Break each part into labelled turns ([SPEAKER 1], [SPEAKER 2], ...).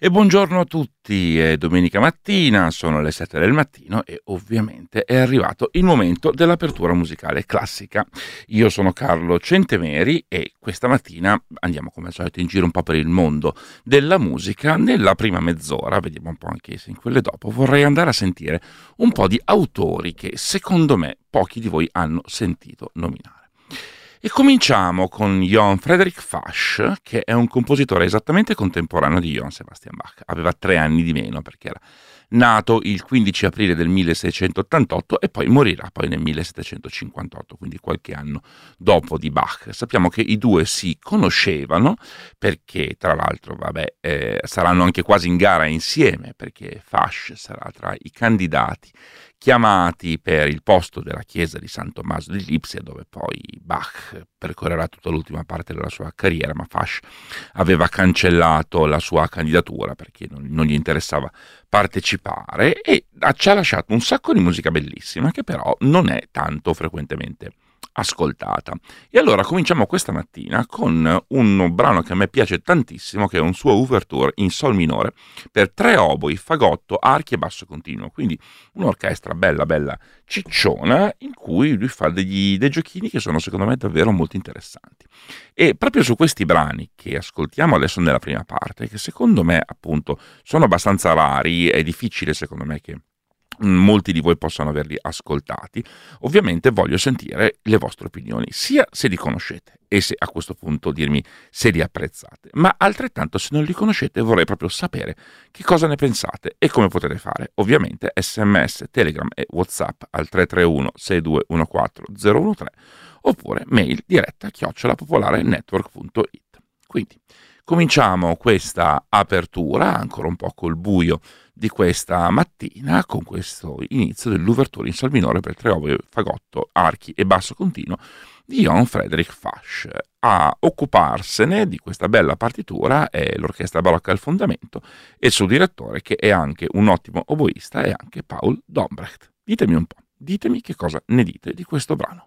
[SPEAKER 1] E buongiorno a tutti, è domenica mattina, sono le 7 del mattino e ovviamente è arrivato il momento dell'apertura musicale classica. Io sono Carlo Centemeri e questa mattina andiamo come al solito in giro un po' per il mondo della musica. Nella prima mezz'ora, vediamo un po' anche se in quelle dopo, vorrei andare a sentire un po' di autori che secondo me pochi di voi hanno sentito nominare. E cominciamo con Johann Friedrich Fasch, che è un compositore esattamente contemporaneo di Johann Sebastian Bach. Aveva 3 anni di meno perché era nato il 15 aprile del 1688 e poi morirà poi nel 1758, quindi qualche anno dopo di Bach. Sappiamo che i due si conoscevano perché, tra l'altro, saranno anche quasi in gara insieme, perché Fasch sarà tra i candidati chiamati per il posto della chiesa di San Tommaso di Lipsia, dove poi Bach percorrerà tutta l'ultima parte della sua carriera, ma Fasch aveva cancellato la sua candidatura perché non gli interessava partecipare e ci ha lasciato un sacco di musica bellissima che però non è tanto frequentemente ascoltata. E allora cominciamo questa mattina con un brano che a me piace tantissimo, che è un suo ouverture in sol minore per 3 oboi, fagotto, archi e basso continuo, quindi un'orchestra bella cicciona in cui lui fa dei giochini che sono secondo me davvero molto interessanti. E proprio su questi brani che ascoltiamo adesso nella prima parte, che secondo me appunto sono abbastanza rari, è difficile secondo me che molti di voi possano averli ascoltati, ovviamente voglio sentire le vostre opinioni, sia se li conoscete e se a questo punto dirmi se li apprezzate, ma altrettanto se non li conoscete vorrei proprio sapere che cosa ne pensate e come potete fare. Ovviamente SMS, Telegram e WhatsApp al 331 6214 013 oppure mail diretta @popolarenetwork.it. Quindi cominciamo questa apertura ancora un po' col buio di questa mattina con questo inizio dell'ouverture in sol minore per 3 oboi, fagotto, archi e basso continuo di Johann Friedrich Fasch. A occuparsene di questa bella partitura è l'Orchestra Barocca al Fondamento e il suo direttore, che è anche un ottimo oboista, è anche Paul Dombrecht. Ditemi un po', ditemi che cosa ne dite di questo brano.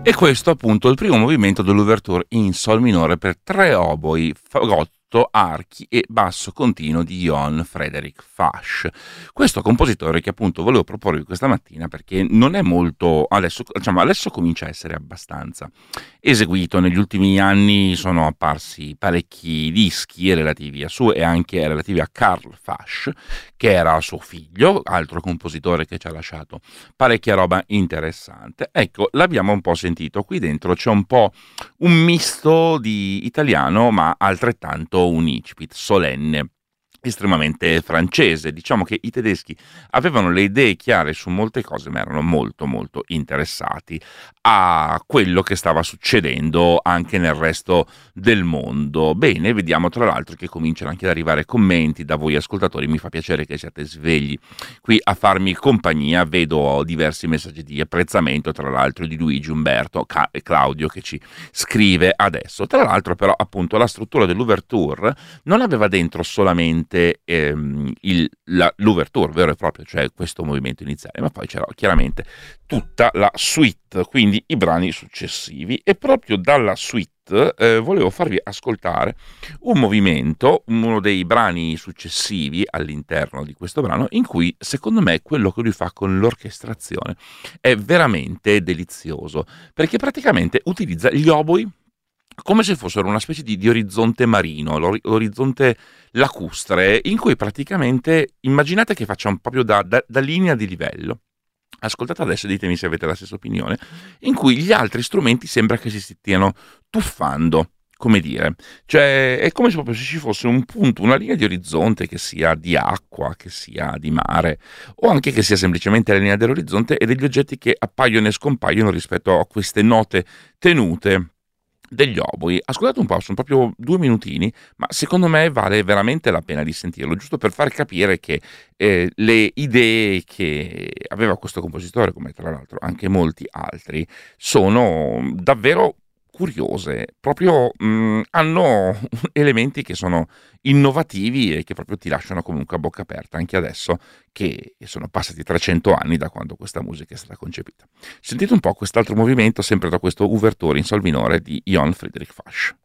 [SPEAKER 1] E questo appunto è il primo movimento dell'ouverture in sol minore per 3 oboi, fagotto, archi e basso continuo di Johann Friedrich Fasch. Questo compositore che appunto volevo proporvi questa mattina perché non è molto, adesso comincia a essere abbastanza eseguito. Negli ultimi anni sono apparsi parecchi dischi relativi a suo e anche relativi a Karl Fasch, che era suo figlio, altro compositore che ci ha lasciato parecchia roba interessante. Ecco, l'abbiamo un po' sentito, qui dentro c'è un po' un misto di italiano ma altrettanto un incipit solenne, estremamente francese. Diciamo che i tedeschi avevano le idee chiare su molte cose ma erano molto molto interessati a quello che stava succedendo anche nel resto del mondo. Bene, vediamo tra l'altro che cominciano anche ad arrivare commenti da voi ascoltatori, mi fa piacere che siate svegli qui a farmi compagnia. Vedo diversi messaggi di apprezzamento, tra l'altro di Luigi, Umberto e Claudio che ci scrive adesso. Tra l'altro però appunto la struttura dell'ouverture non aveva dentro solamente l'ouverture vero e proprio, cioè questo movimento iniziale, ma poi c'era chiaramente tutta la suite, quindi i brani successivi, e proprio dalla suite volevo farvi ascoltare un movimento, uno dei brani successivi all'interno di questo brano, in cui secondo me quello che lui fa con l'orchestrazione è veramente delizioso, perché praticamente utilizza gli oboi come se fossero una specie di orizzonte marino, l'orizzonte lacustre, in cui praticamente immaginate che faccia proprio da linea di livello. Ascoltate adesso e ditemi se avete la stessa opinione, in cui gli altri strumenti sembra che si stiano tuffando, come dire, cioè è come se proprio ci fosse un punto, una linea di orizzonte, che sia di acqua, che sia di mare, o anche che sia semplicemente la linea dell'orizzonte, e degli oggetti che appaiono e scompaiono rispetto a queste note tenute degli oboi. Ascoltate un po', sono proprio 2 minutini, ma secondo me vale veramente la pena di sentirlo, giusto per far capire che le idee che aveva questo compositore, come tra l'altro anche molti altri, sono davvero curiose, proprio hanno elementi che sono innovativi e che proprio ti lasciano comunque a bocca aperta, anche adesso che sono passati 300 anni da quando questa musica è stata concepita. Sentite un po' quest'altro movimento, sempre da questo ouverture in sol minore di Johann Friedrich Fasch.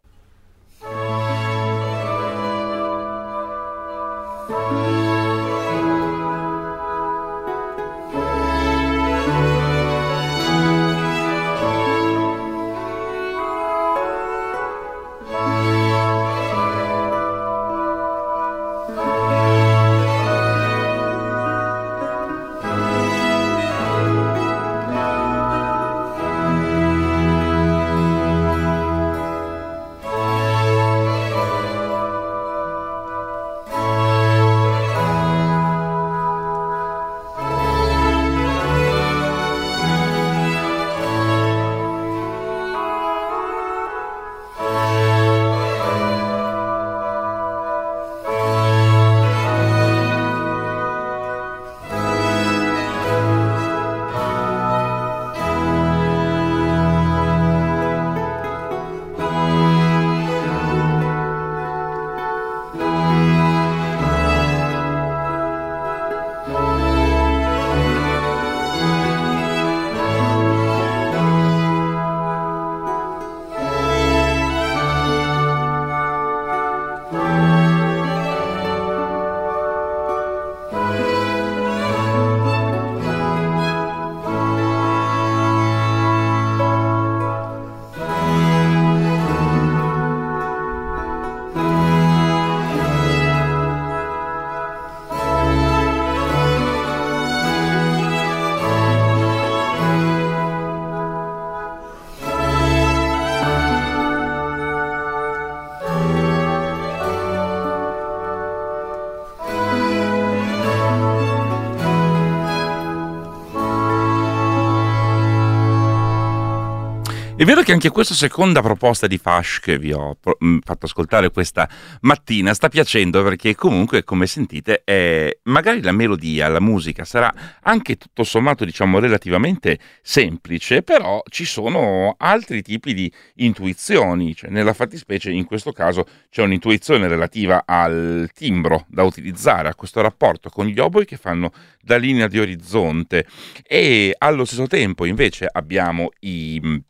[SPEAKER 1] E vedo che anche questa seconda proposta di Fasch che vi ho fatto ascoltare questa mattina sta piacendo, perché comunque, come sentite, magari la melodia, la musica sarà anche tutto sommato, diciamo, relativamente semplice, però ci sono altri tipi di intuizioni, cioè nella fattispecie in questo caso c'è un'intuizione relativa al timbro da utilizzare, a questo rapporto con gli oboi che fanno da linea di orizzonte, e allo stesso tempo invece abbiamo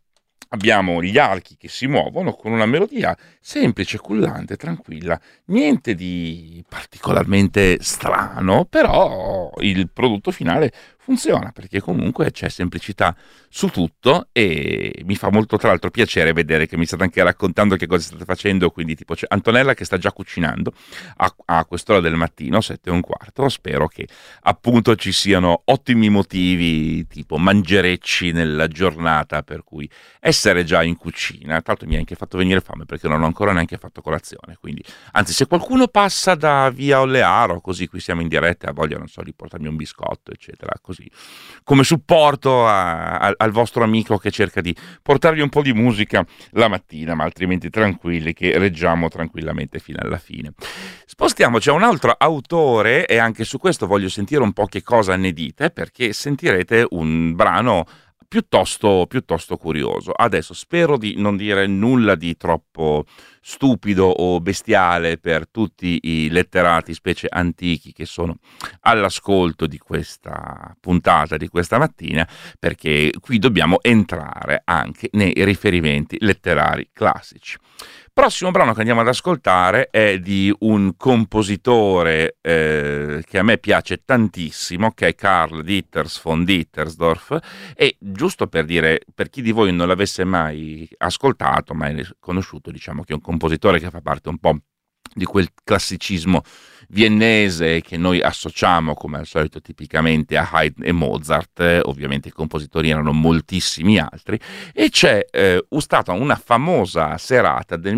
[SPEAKER 1] abbiamo gli archi che si muovono con una melodia semplice, cullante, tranquilla, niente di particolarmente strano, però il prodotto finale funziona perché comunque c'è semplicità su tutto e mi fa molto tra l'altro piacere vedere che mi state anche raccontando che cosa state facendo, quindi tipo c'è Antonella che sta già cucinando a quest'ora del mattino, 7:15, spero che appunto ci siano ottimi motivi tipo mangerecci nella giornata per cui essere già in cucina. Tra l'altro mi ha anche fatto venire fame perché non ho ancora neanche fatto colazione, quindi anzi se qualcuno passa da via Ollearo, così qui siamo in diretta e ha voglia, non so, di portarmi un biscotto eccetera, così come supporto al vostro amico che cerca di portarvi un po' di musica la mattina, ma altrimenti tranquilli che reggiamo tranquillamente fino alla fine. Spostiamoci a un altro autore e anche su questo voglio sentire un po' che cosa ne dite, perché sentirete un brano piuttosto curioso. Adesso spero di non dire nulla di troppo stupido o bestiale per tutti i letterati, specie antichi, che sono all'ascolto di questa puntata di questa mattina, perché qui dobbiamo entrare anche nei riferimenti letterari classici. Prossimo brano che andiamo ad ascoltare è di un compositore che a me piace tantissimo, che è Karl Dieters von Dittersdorf, e giusto per dire, per chi di voi non l'avesse mai ascoltato, mai conosciuto, diciamo che è un compositore che fa parte un po' di quel classicismo viennese che noi associamo come al solito tipicamente a Haydn e Mozart. Ovviamente i compositori erano moltissimi altri, e c'è stata una famosa serata del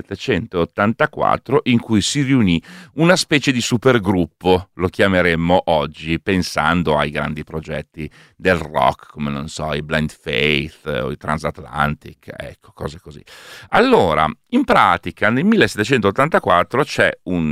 [SPEAKER 1] 1784 in cui si riunì una specie di supergruppo, lo chiameremmo oggi, pensando ai grandi progetti del rock come, non so, i Blind Faith o i Transatlantic, ecco, cose così. Allora, in pratica nel 1784 c'è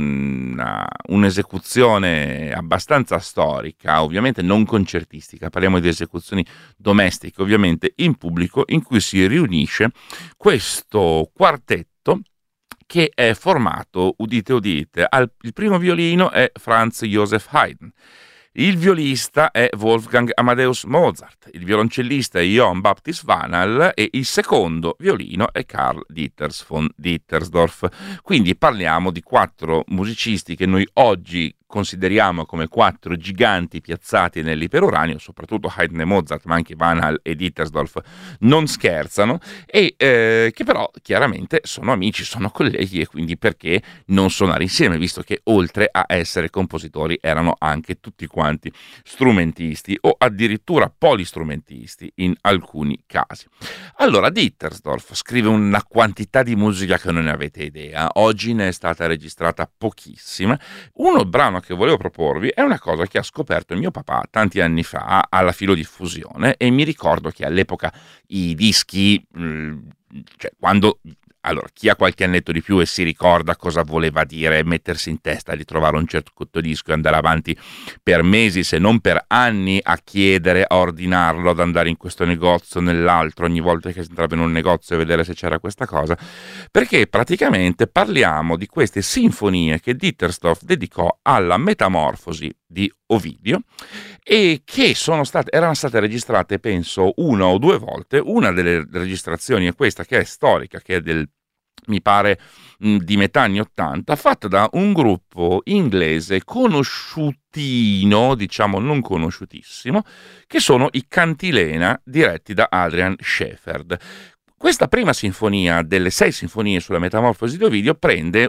[SPEAKER 1] un'esecuzione abbastanza storica, ovviamente non concertistica, parliamo di esecuzioni domestiche, ovviamente in pubblico, in cui si riunisce questo quartetto che è formato, udite udite, il primo violino è Franz Joseph Haydn, il violista è Wolfgang Amadeus Mozart, il violoncellista è Johann Baptist Vanal e il secondo violino è Karl Dieters von Dittersdorf. Quindi parliamo di 4 musicisti che noi oggi consideriamo come 4 giganti piazzati nell'iperuranio, soprattutto Haydn e Mozart, ma anche Vanal e Dittersdorf non scherzano, e che però chiaramente sono amici, sono colleghi, e quindi perché non suonare insieme, visto che oltre a essere compositori erano anche tutti quanti strumentisti o addirittura polistrumentisti in alcuni casi. Allora Dittersdorf scrive una quantità di musica che non ne avete idea, oggi ne è stata registrata pochissima. Uno brano che volevo proporvi è una cosa che ha scoperto mio papà tanti anni fa alla filodiffusione, e mi ricordo che all'epoca i dischi, cioè quando... Allora, chi ha qualche annetto di più e si ricorda cosa voleva dire mettersi in testa di trovare un certo disco e andare avanti per mesi, se non per anni, a chiedere, a ordinarlo, ad andare in questo negozio, nell'altro, ogni volta che si entrava in un negozio e vedere se c'era questa cosa, perché praticamente parliamo di queste sinfonie che Dittersdorf dedicò alla Metamorfosi di Ovidio, e che erano state registrate penso 1 o 2 volte. Una delle registrazioni è questa, che è storica, che è mi pare di metà anni 80, fatta da un gruppo inglese conosciutino, diciamo non conosciutissimo, che sono i Cantilena, diretti da Adrian Shepherd. Questa prima sinfonia delle 6 sinfonie sulla Metamorfosi di Ovidio prende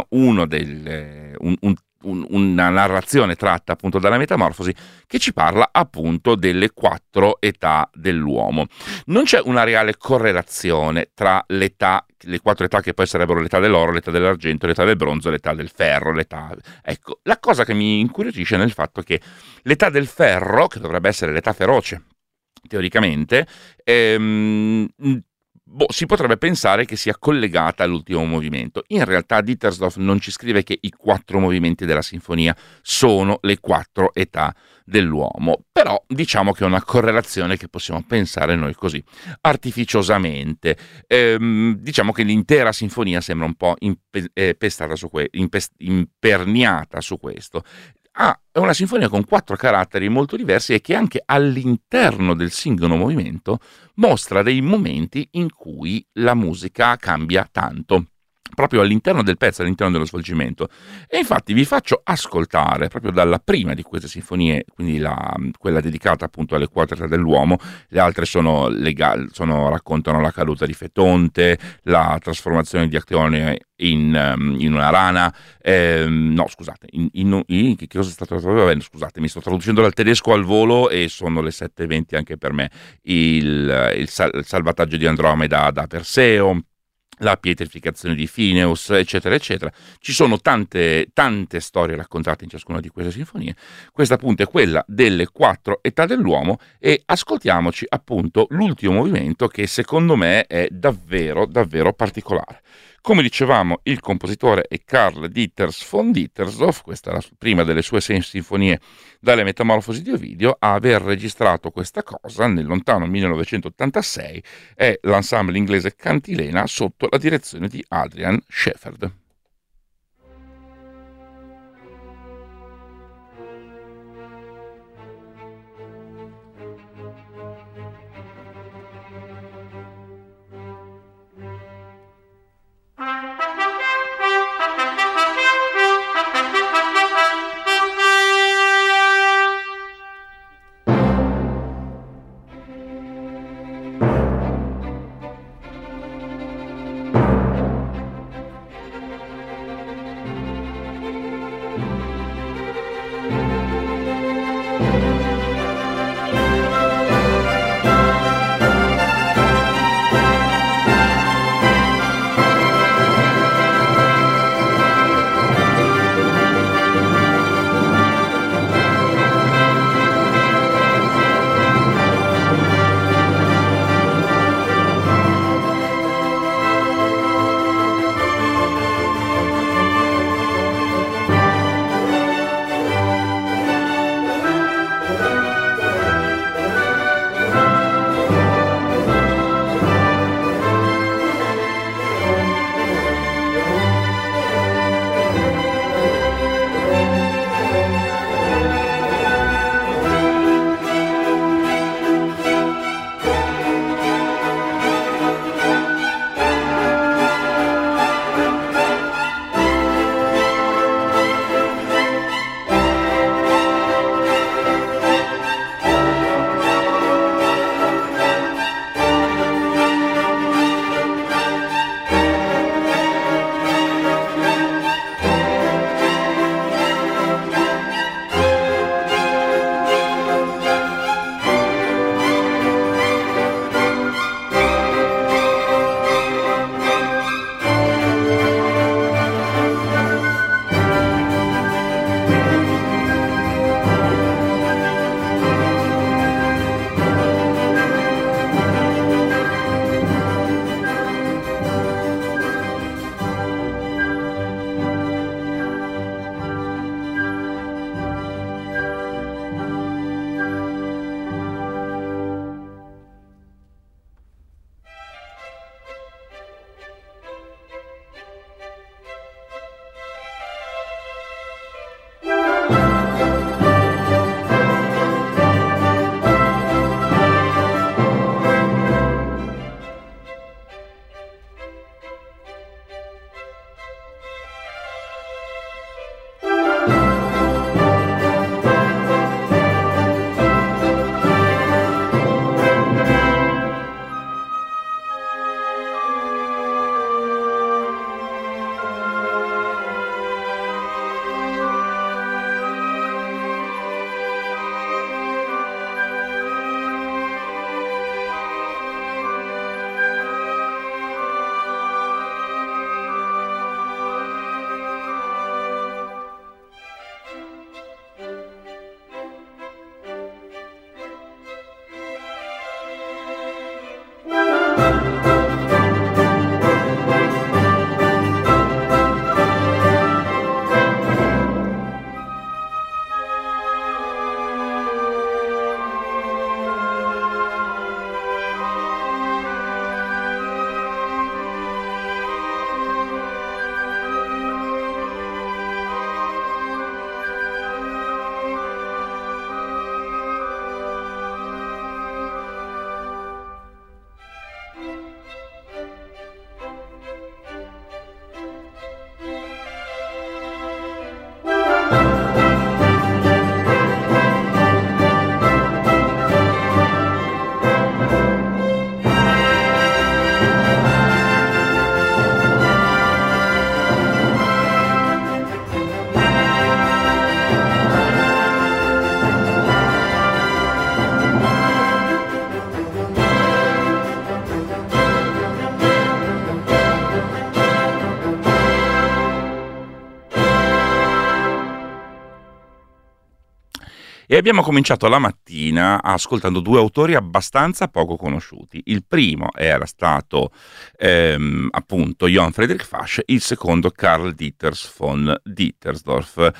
[SPEAKER 1] una narrazione tratta appunto dalla Metamorfosi, che ci parla appunto delle 4 età dell'uomo. Non c'è una reale correlazione tra le 4 età, che poi sarebbero l'età dell'oro, l'età dell'argento, l'età del bronzo, l'età del ferro, Ecco, la cosa che mi incuriosisce è nel fatto che l'età del ferro, che dovrebbe essere l'età feroce, teoricamente, si potrebbe pensare che sia collegata all'ultimo movimento. In realtà Dittersdorf non ci scrive che i 4 movimenti della sinfonia sono le 4 età dell'uomo, però diciamo che è una correlazione che possiamo pensare noi così artificiosamente. Diciamo che l'intera sinfonia sembra un po' imperniata su questo. è una sinfonia con 4 caratteri molto diversi e che anche all'interno del singolo movimento mostra dei momenti in cui la musica cambia tanto, proprio all'interno del pezzo, all'interno dello svolgimento. E infatti vi faccio ascoltare proprio dalla prima di queste sinfonie, quindi quella dedicata appunto alle 4 età dell'uomo. Le altre raccontano la caduta di Fetonte, la trasformazione di Acteone in una rana, no scusate, che cosa è stato? Vabbè, scusate, mi sto traducendo dal tedesco al volo e sono le 7:20 anche per me. Il salvataggio di Andromeda da Perseo, la pietrificazione di Phineus, eccetera, eccetera. Ci sono tante storie raccontate in ciascuna di queste sinfonie. Questa appunto è quella delle 4 età dell'uomo e ascoltiamoci appunto l'ultimo movimento che secondo me è davvero, davvero particolare. Come dicevamo, il compositore è Karl Dieters von Dittersdorf, questa è la prima delle sue 6 sinfonie dalle Metamorfosi di Ovidio. A aver registrato questa cosa nel lontano 1986 è l'ensemble inglese Cantilena sotto la direzione di Adrian Shepherd. e abbiamo cominciato la mattina ascoltando due autori abbastanza poco conosciuti. Il primo era stato appunto Johann Friedrich Fasch, il secondo Karl Dieters von Dietersdorf,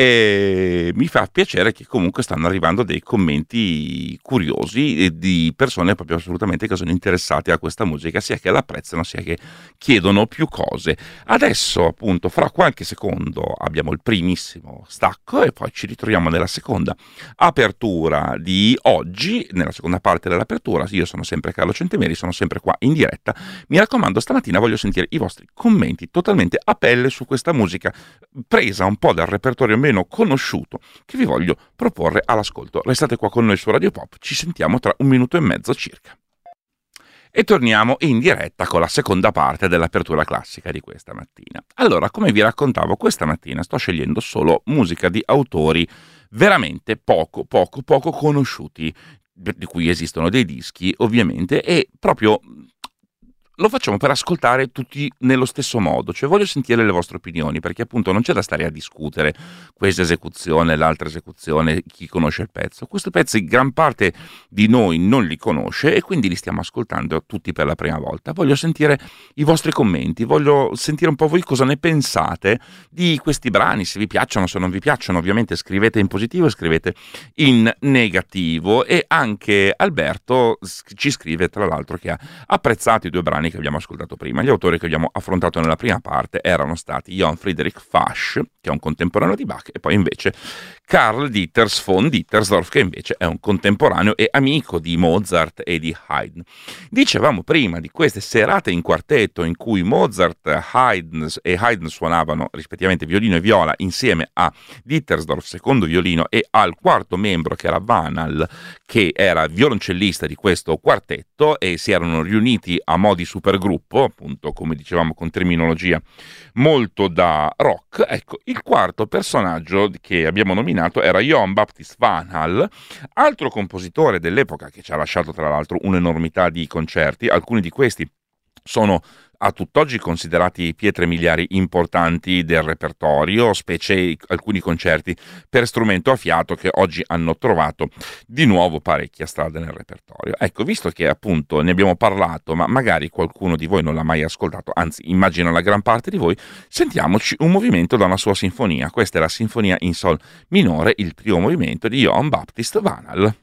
[SPEAKER 1] e mi fa piacere che comunque stanno arrivando dei commenti curiosi e di persone proprio assolutamente che sono interessate a questa musica, sia che l'apprezzano sia che chiedono più cose. Adesso appunto fra qualche secondo abbiamo il primissimo stacco e poi ci ritroviamo nella seconda apertura di oggi, nella seconda parte dell'apertura. Io sono sempre Carlo Centemeri, sono sempre qua in diretta. Mi raccomando, stamattina voglio sentire i vostri commenti totalmente a pelle su questa musica presa un po' dal repertorio meno conosciuto che vi voglio proporre all'ascolto. Restate qua con noi su Radio Pop, ci sentiamo tra 1 minuto e mezzo circa. E torniamo in diretta con la seconda parte dell'apertura classica di questa mattina. Allora, come vi raccontavo, questa mattina sto scegliendo solo musica di autori veramente poco conosciuti, di cui esistono dei dischi ovviamente, e proprio lo facciamo per ascoltare tutti nello stesso modo, cioè voglio sentire le vostre opinioni, perché appunto non c'è da stare a discutere questa esecuzione, l'altra esecuzione, chi conosce il pezzo. Questi pezzi gran parte di noi non li conosce e quindi li stiamo ascoltando tutti per la prima volta. Voglio sentire i vostri commenti, voglio sentire un po' voi cosa ne pensate di questi brani, se vi piacciono, se non vi piacciono. Ovviamente scrivete in positivo e scrivete in negativo, e anche Alberto ci scrive tra l'altro che ha apprezzato i due brani che abbiamo ascoltato prima. Gli autori che abbiamo affrontato nella prima parte erano stati Johann Friedrich Fasch, che è un contemporaneo di Bach, e poi invece Karl Dieters von Dietersdorf, che invece è un contemporaneo e amico di Mozart e di Haydn. Dicevamo prima di queste serate in quartetto in cui Mozart, Haydn e Haydn suonavano rispettivamente violino e viola insieme a Dietersdorf secondo violino e al quarto membro che era Vanal, che era violoncellista di questo quartetto, e si erano riuniti a mo' di supergruppo, appunto come dicevamo con terminologia molto da rock. Ecco, il quarto personaggio che abbiamo nominato era Johann Baptist Vanal, altro compositore dell'epoca che ci ha lasciato tra l'altro un'enormità di concerti. Alcuni di questi sono a tutt'oggi considerati pietre miliari importanti del repertorio, specie alcuni concerti per strumento a fiato che oggi hanno trovato di nuovo parecchia strada nel repertorio. Ecco, visto che appunto ne abbiamo parlato, ma magari qualcuno di voi non l'ha mai ascoltato, anzi immagino la gran parte di voi, sentiamoci un movimento da una sua sinfonia. Questa è la sinfonia in sol minore, il primo movimento di Johann Baptist Vanal.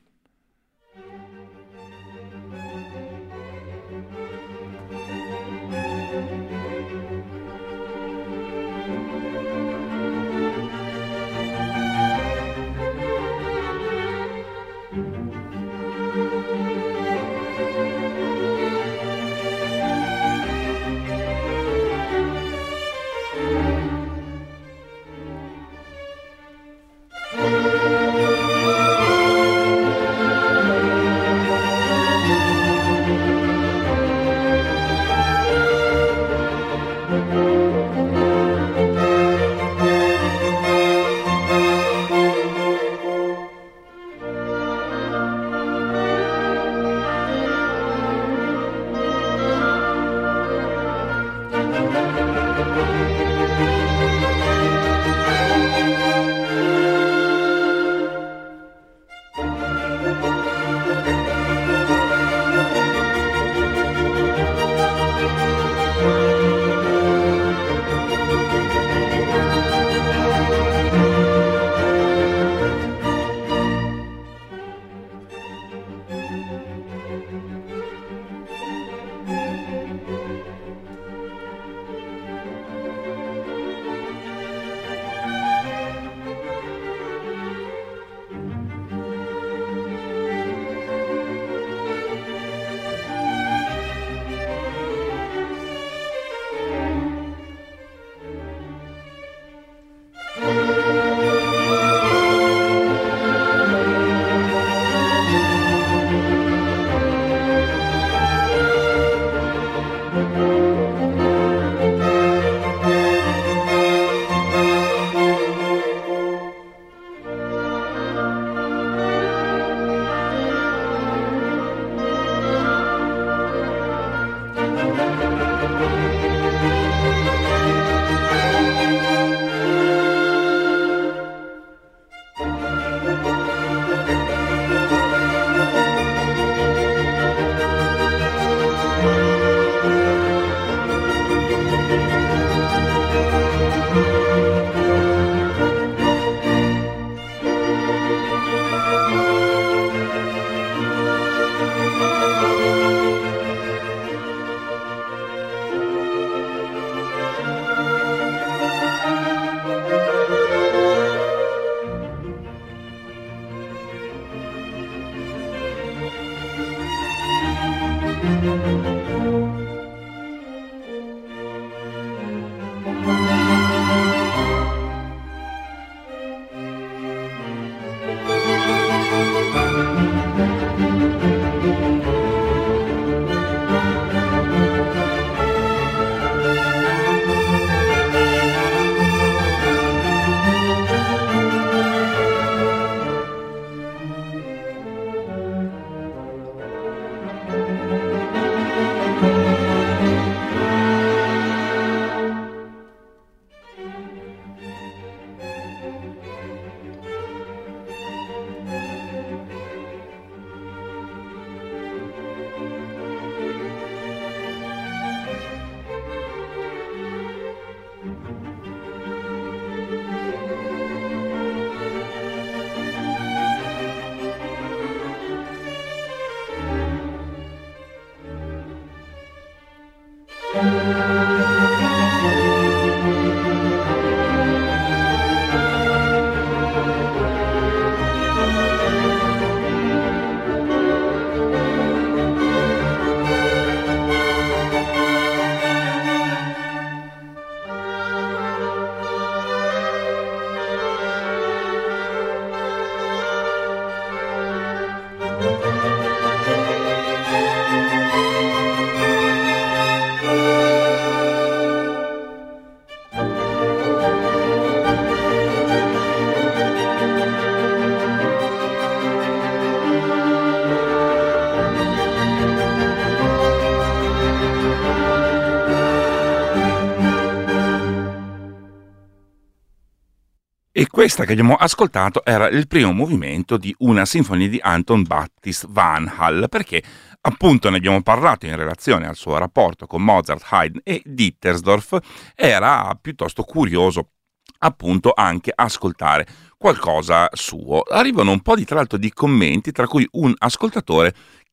[SPEAKER 1] E questa che abbiamo ascoltato era il primo movimento di una sinfonia di Anton Baptist van Hall, perché appunto ne abbiamo parlato in relazione al suo rapporto con Mozart, Haydn e Dittersdorf. Era piuttosto curioso appunto anche ascoltare qualcosa suo. Arrivano un po' tra l'altro di commenti, tra cui un ascoltatore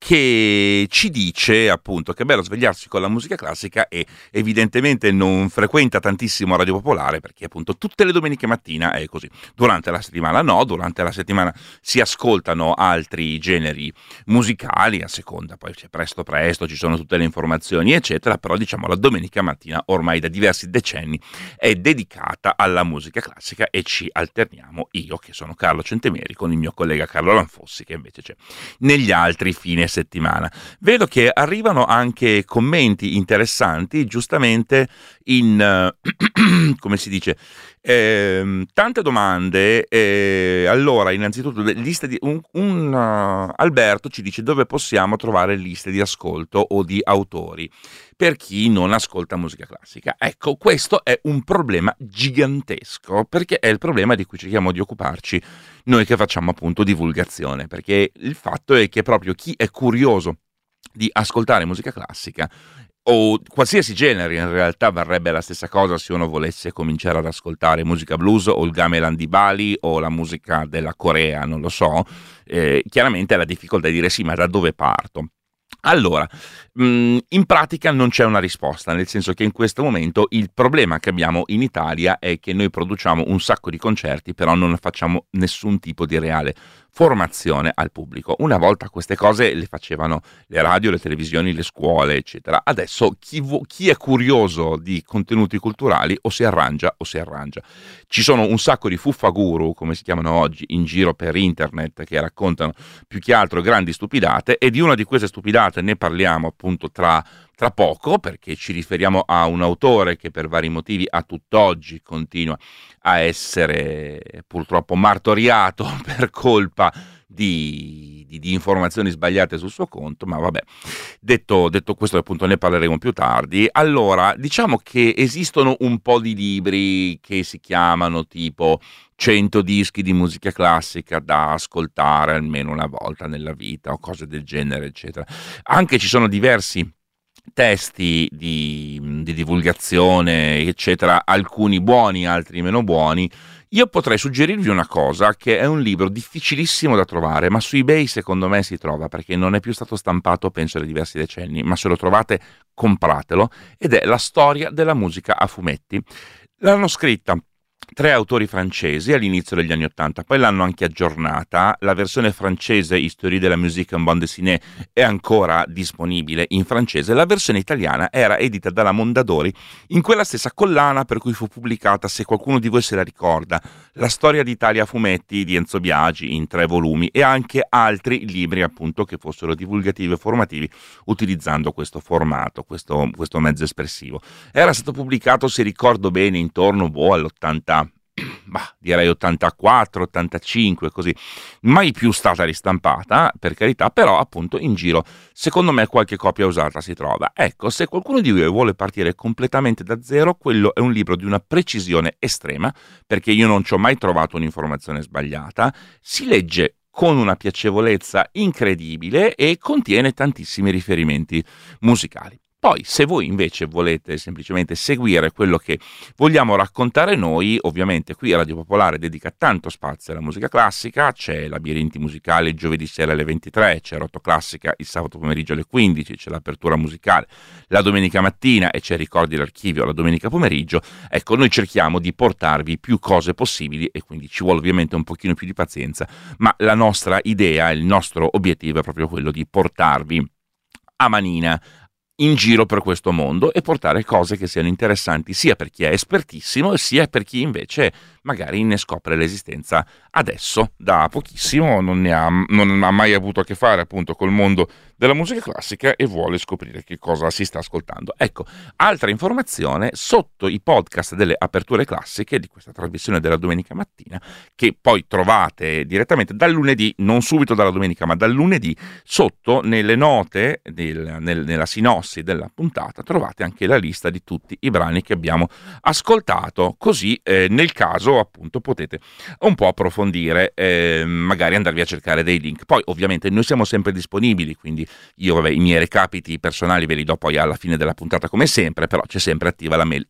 [SPEAKER 1] che ci dice appunto che è bello svegliarsi con la musica classica e evidentemente non frequenta tantissimo Radio Popolare, perché appunto tutte le domeniche mattina è così. Durante la settimana no, durante la settimana si ascoltano altri generi musicali, a seconda poi c'è presto ci sono tutte le informazioni eccetera, però diciamo la domenica mattina ormai da diversi decenni è dedicata alla musica classica e ci alterniamo io, che sono Carlo Centemeri, con il mio collega Carlo Lanfossi, che invece c'è negli altri fine settimana. Vedo che arrivano anche commenti interessanti, giustamente in come si dice, tante domande. Allora, innanzitutto liste di Alberto ci dice dove possiamo trovare liste di ascolto o di autori per chi non ascolta musica classica. Ecco, questo è un problema gigantesco, perché è il problema di cui cerchiamo di occuparci noi che facciamo appunto divulgazione, perché il fatto è che proprio chi è curioso di ascoltare musica classica o qualsiasi genere, in realtà varrebbe la stessa cosa se uno volesse cominciare ad ascoltare musica blues o il gamelan di Bali o la musica della Corea, non lo so, chiaramente la difficoltà è dire sì, ma da dove parto? Allora, in pratica non c'è una risposta, nel senso che in questo momento il problema che abbiamo in Italia è che noi produciamo un sacco di concerti, però non facciamo nessun tipo di reale formazione al pubblico. Una volta queste cose le facevano le radio, le televisioni, le scuole, eccetera. Adesso chi è curioso di contenuti culturali o si arrangia o si arrangia. Ci sono un sacco di fuffaguru, come si chiamano oggi, in giro per internet, che raccontano più che altro grandi stupidate, e di una di queste stupidate ne parliamo appunto tra poco, perché ci riferiamo a un autore che per vari motivi a tutt'oggi continua a essere purtroppo martoriato per colpa di informazioni sbagliate sul suo conto, ma vabbè, detto questo appunto ne parleremo più tardi. Allora, diciamo che esistono un po' di libri che si chiamano tipo 100 dischi di musica classica da ascoltare almeno una volta nella vita o cose del genere, eccetera. Anche ci sono diversi testi di divulgazione, eccetera, alcuni buoni, altri meno buoni. Io potrei suggerirvi una cosa, che è un libro difficilissimo da trovare, ma su eBay secondo me si trova, perché non è più stato stampato penso da diversi decenni, ma se lo trovate compratelo, ed è La storia della musica a fumetti. L'hanno scritta 3 autori francesi all'inizio degli anni '80, poi l'hanno anche aggiornata. La versione francese, Histoire de la musique en bande dessinée, è ancora disponibile in francese. La versione italiana era edita dalla Mondadori in quella stessa collana per cui fu pubblicata, se qualcuno di voi se la ricorda, La storia d'Italia a fumetti di Enzo Biagi in 3 volumi, e anche altri libri appunto che fossero divulgativi e formativi utilizzando questo formato, questo mezzo espressivo. Era stato pubblicato, se ricordo bene, intorno all'80, direi 84, 85, così. Mai più stata ristampata, per carità, però appunto in giro secondo me qualche copia usata si trova. Ecco, se qualcuno di voi vuole partire completamente da zero, quello è un libro di una precisione estrema, perché io non ci ho mai trovato un'informazione sbagliata. Si legge con una piacevolezza incredibile e contiene tantissimi riferimenti musicali. Poi, se voi invece volete semplicemente seguire quello che vogliamo raccontare noi, ovviamente qui Radio Popolare dedica tanto spazio alla musica classica. C'è Labirinti Musicali il giovedì sera alle 23, c'è Rotoclassica il sabato pomeriggio alle 15, c'è l'apertura musicale la domenica mattina e c'è Ricordi l'Archivio la domenica pomeriggio. Ecco, noi cerchiamo di portarvi più cose possibili e quindi ci vuole ovviamente un pochino più di pazienza, ma la nostra idea, il nostro obiettivo è proprio quello di portarvi a manina in giro per questo mondo e portare cose che siano interessanti sia per chi è espertissimo e sia per chi invece magari ne scopre l'esistenza adesso, da pochissimo, non ha mai avuto a che fare appunto col mondo della musica classica e vuole scoprire che cosa si sta ascoltando. Ecco, altra informazione: sotto i podcast delle aperture classiche di questa trasmissione della domenica mattina, che poi trovate direttamente dal lunedì, non subito dalla domenica ma dal lunedì, sotto nelle note nella sinossi della puntata trovate anche la lista di tutti i brani che abbiamo ascoltato, così nel caso appunto potete un po' approfondire, magari andarvi a cercare dei link. Poi ovviamente noi siamo sempre disponibili, quindi io i miei recapiti personali ve li do poi alla fine della puntata come sempre, però c'è sempre attiva la mail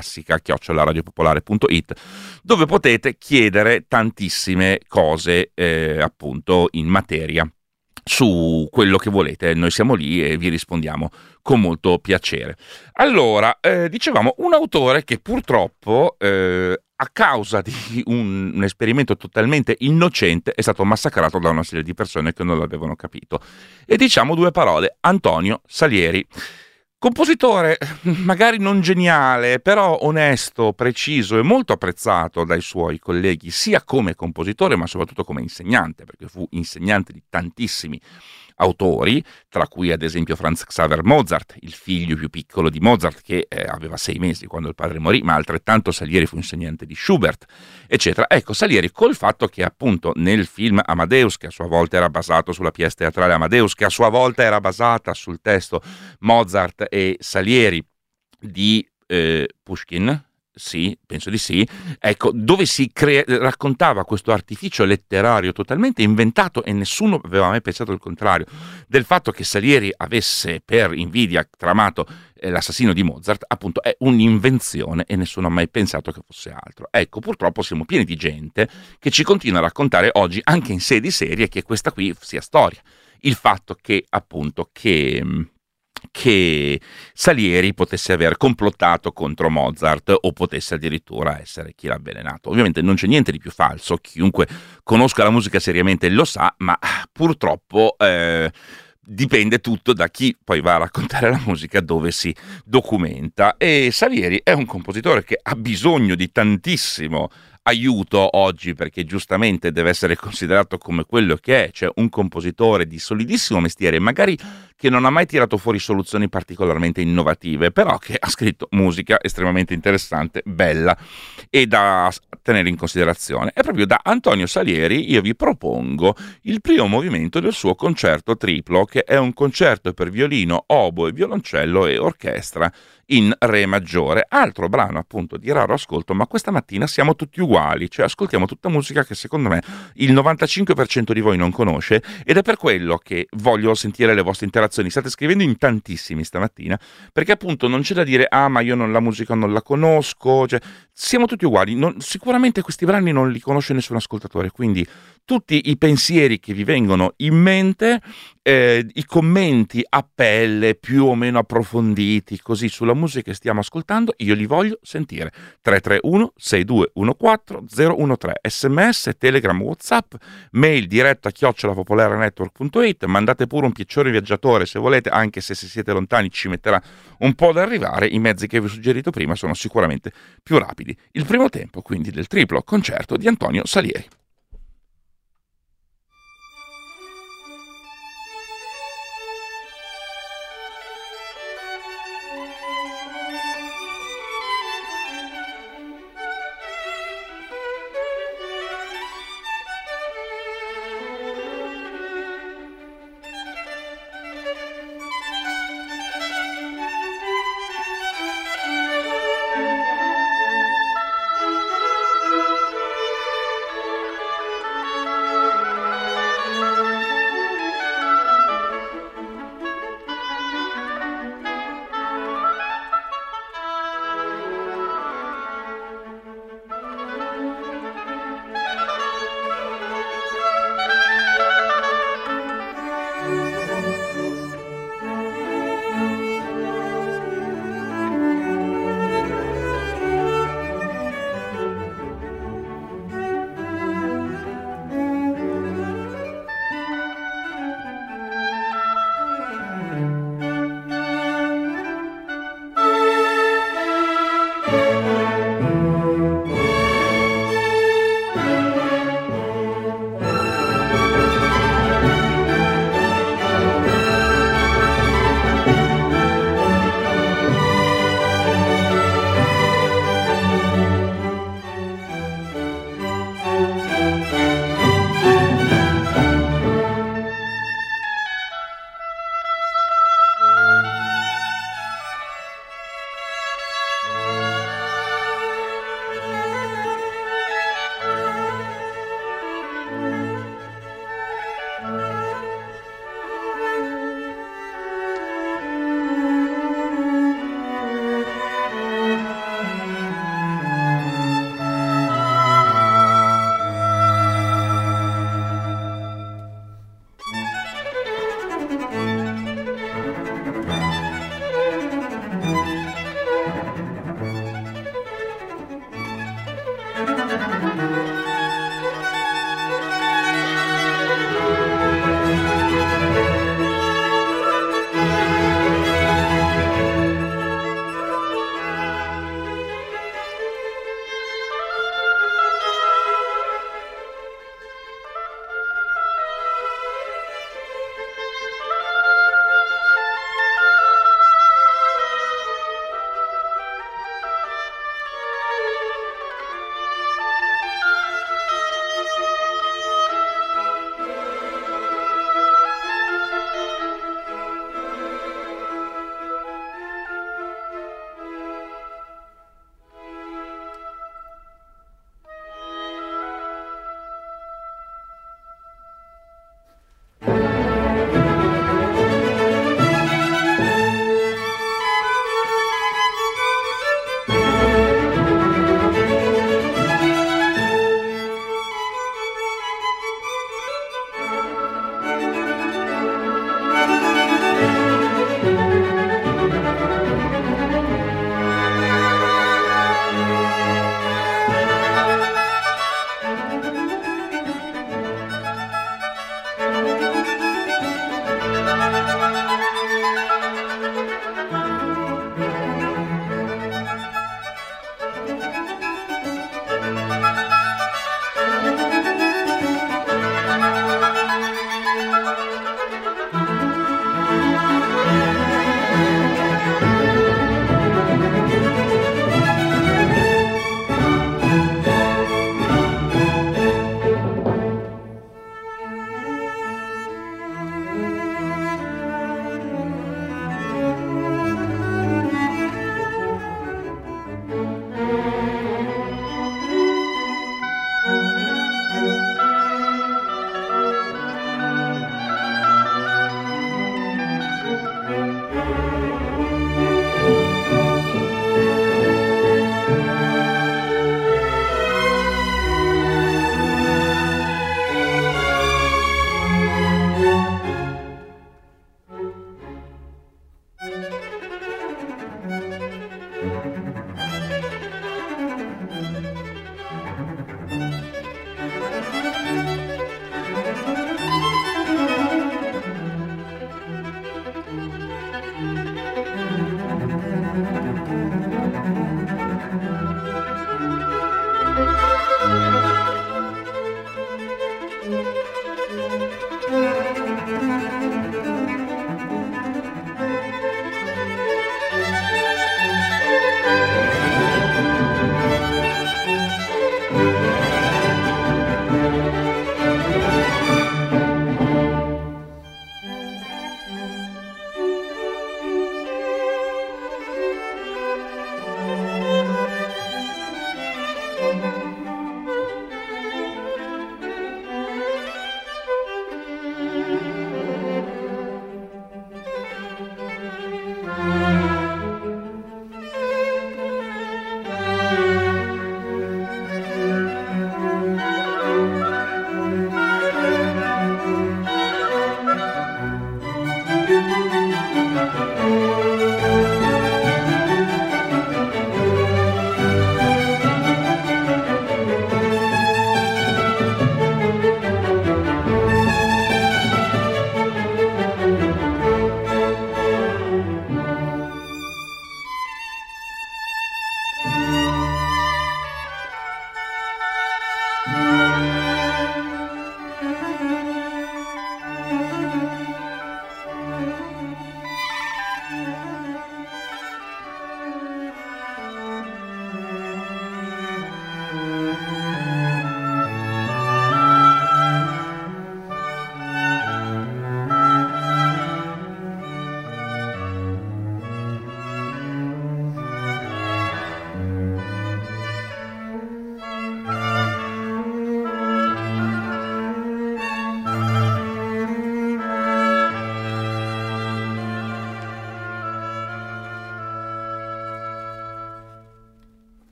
[SPEAKER 1] rotoclassica@radiopopolare.it, dove potete chiedere tantissime cose appunto in materia su quello che volete. Noi siamo lì e vi rispondiamo con molto piacere. Allora, dicevamo, un autore che purtroppo a causa di un esperimento totalmente innocente è stato massacrato da una serie di persone che non l'avevano capito. E diciamo 2 parole: Antonio Salieri. Compositore magari non geniale, però onesto, preciso e molto apprezzato dai suoi colleghi, sia come compositore ma soprattutto come insegnante, perché fu insegnante di tantissimi autori, tra cui ad esempio Franz Xaver Mozart, il figlio più piccolo di Mozart, che aveva 6 mesi quando il padre morì, ma altrettanto Salieri fu insegnante di Schubert, eccetera. Ecco, Salieri, col fatto che appunto nel film Amadeus, che a sua volta era basato sulla pièce teatrale Amadeus, che a sua volta era basata sul testo Mozart e Salieri di Pushkin, sì, penso di sì, ecco, dove si raccontava questo artificio letterario totalmente inventato, e nessuno aveva mai pensato il contrario, del fatto che Salieri avesse per invidia tramato l'assassino di Mozart. Appunto è un'invenzione e nessuno ha mai pensato che fosse altro. Ecco, purtroppo siamo pieni di gente che ci continua a raccontare oggi, anche in sedi serie, che questa qui sia storia. Il fatto che appunto che Salieri potesse aver complottato contro Mozart o potesse addirittura essere chi l'ha avvelenato. Ovviamente non c'è niente di più falso, chiunque conosca la musica seriamente lo sa, ma purtroppo dipende tutto da chi poi va a raccontare la musica, dove si documenta. E Salieri è un compositore che ha bisogno di tantissimo aiuto oggi, perché giustamente deve essere considerato come quello che è, cioè un compositore di solidissimo mestiere, magari che non ha mai tirato fuori soluzioni particolarmente innovative, però che ha scritto musica estremamente interessante, bella e da tenere in considerazione. E proprio da Antonio Salieri io vi propongo il primo movimento del suo concerto triplo, che è un concerto per violino, oboe, violoncello e orchestra in re maggiore, altro brano appunto di raro ascolto, ma questa mattina siamo tutti uguali, cioè ascoltiamo tutta musica che secondo me il 95% di voi non conosce, ed è per quello che voglio sentire le vostre interazioni. State scrivendo in tantissimi stamattina, perché appunto non c'è da dire ma io la musica non la conosco, cioè siamo tutti uguali, sicuramente questi brani non li conosce nessun ascoltatore, quindi tutti i pensieri che vi vengono in mente i commenti a pelle più o meno approfonditi così sulla musica che stiamo ascoltando, io li voglio sentire. 331 6214 013, sms, telegram, whatsapp, mail diretta @popolarenetwork.it. mandate pure un piacere viaggiatore se volete, anche se siete lontani ci metterà un po' ad arrivare. I mezzi che vi ho suggerito prima sono sicuramente più rapidi. Il primo tempo quindi del triplo concerto di Antonio Salieri.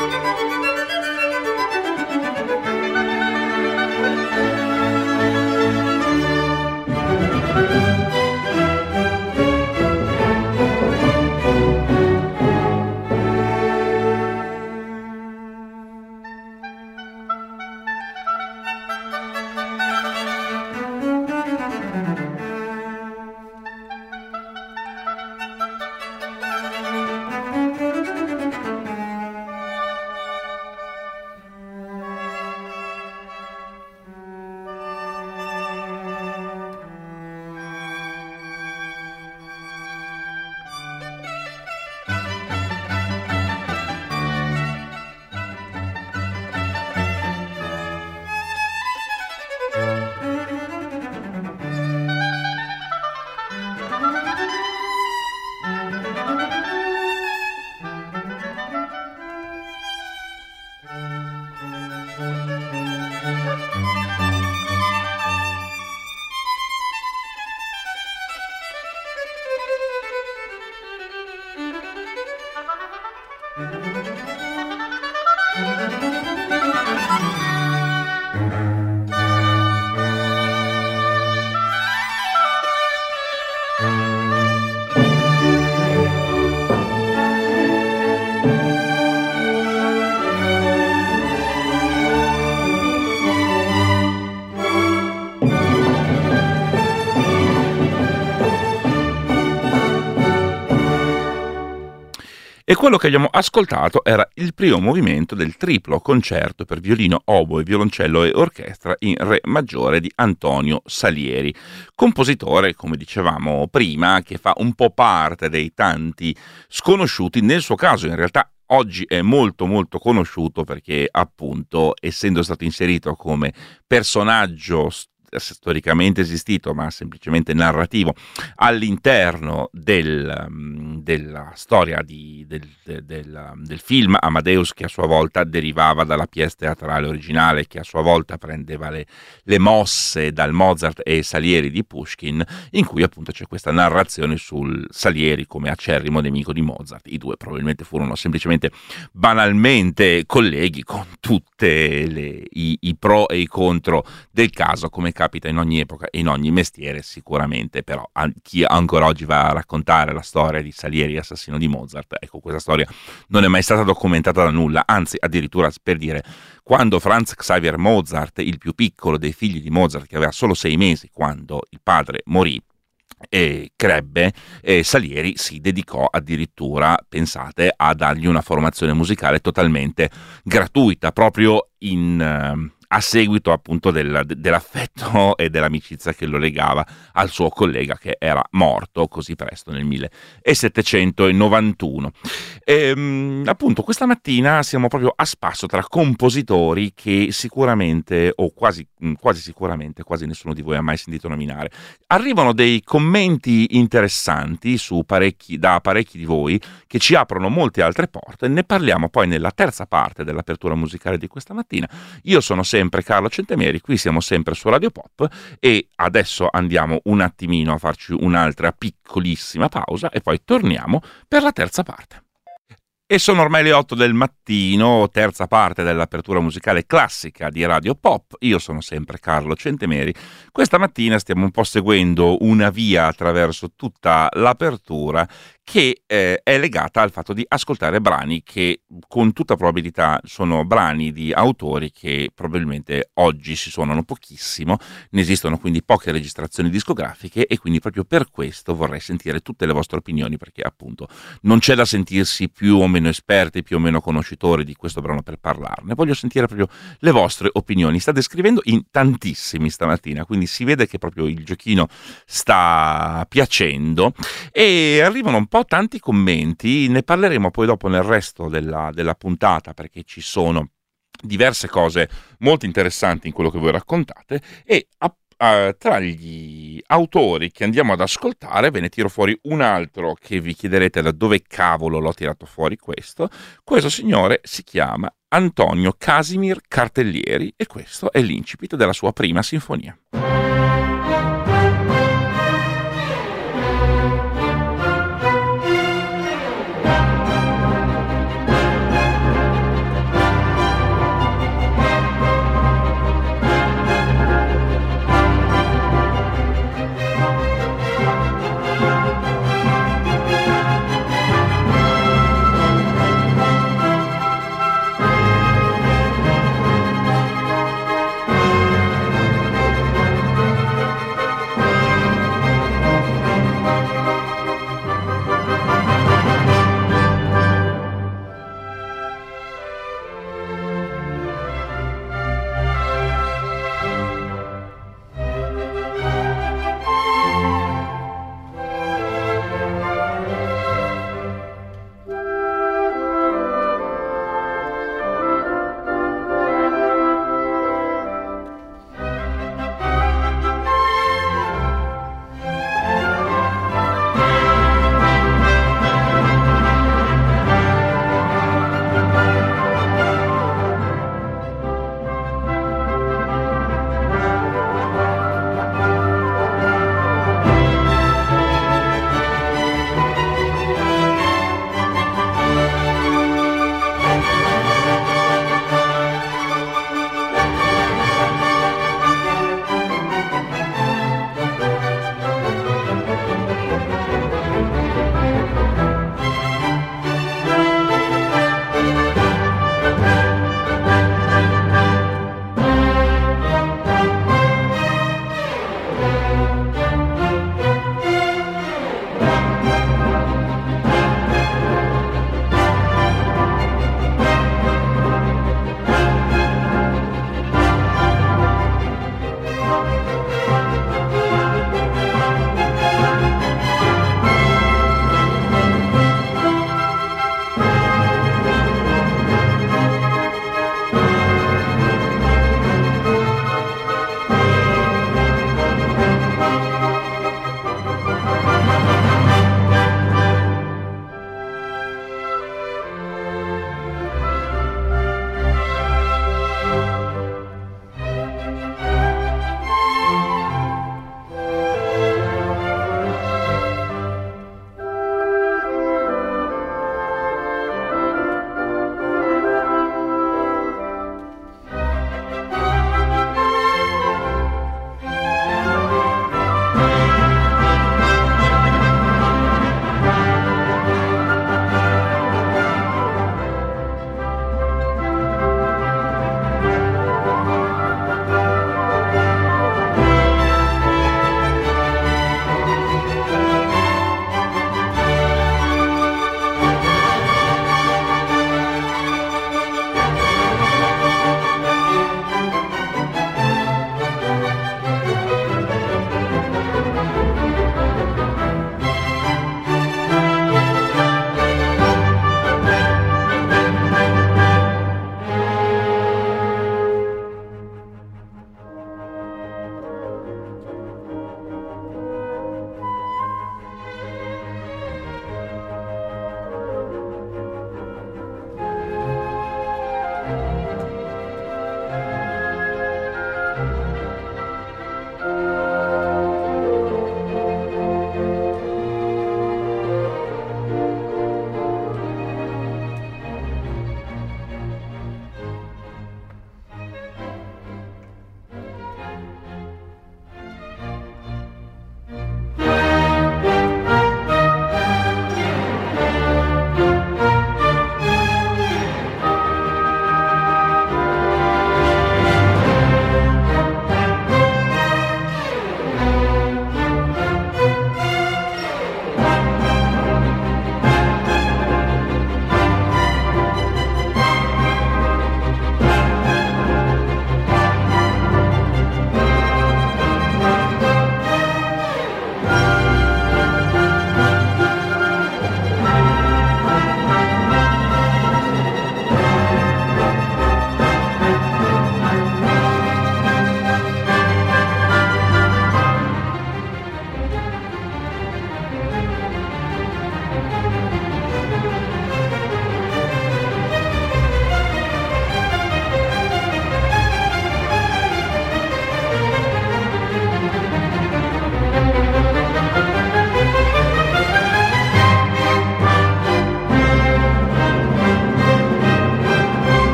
[SPEAKER 1] E quello che abbiamo ascoltato era il primo movimento del triplo concerto per violino, oboe, violoncello e orchestra in re maggiore di Antonio Salieri, compositore, come dicevamo prima, che fa un po' parte dei tanti sconosciuti. Nel suo caso, in realtà, oggi è molto molto conosciuto perché, appunto, essendo stato inserito come personaggio storicamente esistito, ma semplicemente narrativo, all'interno della storia del film Amadeus, che a sua volta derivava dalla pièce teatrale originale, che a sua volta prendeva le mosse dal Mozart e Salieri di Pushkin, in cui appunto c'è questa narrazione sul Salieri come acerrimo nemico di Mozart. I due probabilmente furono semplicemente banalmente colleghi, con tutte i pro e i contro del caso, come capita in ogni epoca e in ogni mestiere sicuramente. Però chi ancora oggi va a raccontare la storia di Salieri, assassino di Mozart, ecco, questa storia non è mai stata documentata da nulla, anzi addirittura, per dire, quando Franz Xaver Mozart, il più piccolo dei figli di Mozart, che aveva solo 6 mesi quando il padre morì e crebbe, Salieri si dedicò addirittura, pensate, a dargli una formazione musicale totalmente gratuita, proprio a seguito appunto dell'affetto e dell'amicizia che lo legava al suo collega, che era morto così presto nel 1791. Appunto questa mattina siamo proprio a spasso tra compositori che sicuramente, o quasi sicuramente, quasi nessuno di voi ha mai sentito nominare. Arrivano dei commenti interessanti da parecchi di voi, che ci aprono molte altre porte. Ne parliamo poi nella terza parte dell'apertura musicale di questa mattina. Io sono sempre Carlo Centemeri, qui siamo sempre su Radio Pop, e adesso andiamo un attimino a farci un'altra piccolissima pausa e poi torniamo per la terza parte. E sono ormai le 8 del mattino, terza parte dell'apertura musicale classica di Radio Pop. Io sono sempre Carlo Centemeri. Questa mattina stiamo un po' seguendo una via attraverso tutta l'apertura che è legata al fatto di ascoltare brani che con tutta probabilità sono brani di autori che probabilmente oggi si suonano pochissimo, ne esistono quindi poche registrazioni discografiche, e quindi proprio per questo vorrei sentire tutte le vostre opinioni, perché appunto non c'è da sentirsi più o meno esperti, più o meno conoscitori di questo brano per parlarne. Voglio sentire proprio le vostre opinioni. State scrivendo in tantissimi stamattina, quindi si vede che proprio il giochino sta piacendo e arrivano un po' tanti commenti. Ne parleremo poi dopo nel resto della puntata, perché ci sono diverse cose molto interessanti in quello che voi raccontate, e tra gli autori che andiamo ad ascoltare ve ne tiro fuori un altro che vi chiederete da dove cavolo l'ho tirato fuori questo. Questo signore si chiama Antonio Casimir Cartellieri e questo è l'incipit della sua prima sinfonia.